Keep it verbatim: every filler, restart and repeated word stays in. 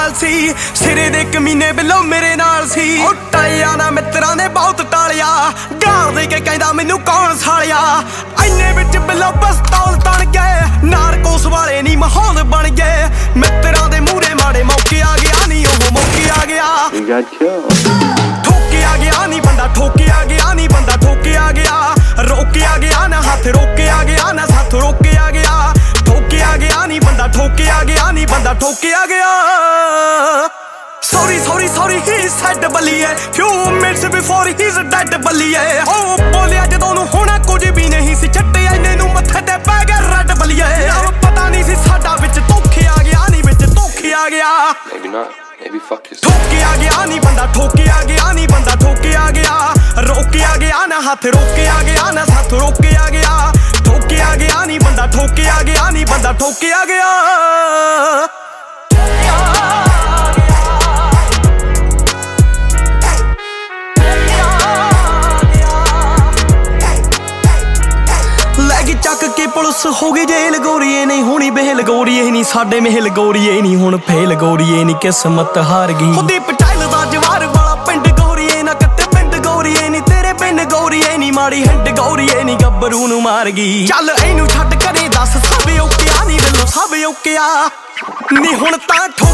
हाल सी सिरे दे कमीने बिलो मेरे नाल सी ओ टालिया ना मित्रां ने बहुत टालिया गाल दे के कहंदा मैनू कौन सालिया इन्ने विच बिलो पिस्तौल तण गए नारकोस वाले नी माहौल बन गए मित्रां दे मूहरे माड़े मौके आ गया नी ओह मौके आ गया ठोके आ गया नी बंदा ठोके आ गया नी बंदा ठोके आ गया रोके आ गया ना हाथ रोके आ गया ना साथ रोके आ गया ठोके आ गया नी बंदा ठोके आ गया नी बंदा ठोके आ गया Sorry, sorry, sorry, he said Baliye Few minutes before he's dead बलिए ओ बोलिया जदों नूं होना कुछ भी नहीं सी छट्टे इन्ने नूं मत्थे ते पै गया रड बलिए पता नहीं सी साडा विच धोखे आ गया नी विच धोखे आ गया Maybe not, maybe fuck yourself ठोके आ गया नी बंदा ठोके आ गया नी बंदा ठोके आ गया रोके आ गया ना हाथ रोके आ गया ना साथ रोके आ गया ठोके आ गया नी बंदा ठोके आ गया नी बंदा ठोके आ गया ਚੱਕ ਕੇ ਪੁਲਿਸ ਹੋ ਗਈ ਜੇਲ ਗੋਰੀਏ ਨਹੀਂ ਹੋਣੀ ਬੇਲ ਗੋਰੀਏ ਨਹੀਂ ਸਾਡੇ ਮਹਿਲ ਗੋਰੀਏ ਨਹੀਂ ਹੁਣ ਫੇਲ ਗੋਰੀਏ ਨਹੀਂ ਕਿਸਮਤ ਹਾਰ ਗਈ ਖੁਦੀ ਪਟਾਇਲ ਦਾ ਜਵਾਰ ਵਾਲਾ ਪਿੰਡ ਗੋਰੀਏ ਨਾ ਕੱਟੇ ਪਿੰਡ ਗੋਰੀਏ ਨਹੀਂ ਤੇਰੇ ਪਿੰਡ ਗੋਰੀਏ ਨਹੀਂ ਮਾੜੀ ਹਿੰਡ ਗੋਰੀਏ ਨਹੀਂ ਗੱਭਰੂ ਨੂੰ ਮਾਰ ਗਈ ਚੱਲ ਇਹਨੂੰ ਛੱਡ ਕਰੇ ਦੱਸ ਸਭ ਓਕਿਆ ਨਹੀਂ ਵੱਲੋਂ ਸਭ ਓਕਿਆ ਨਹੀਂ ਹੁਣ ਤਾਂ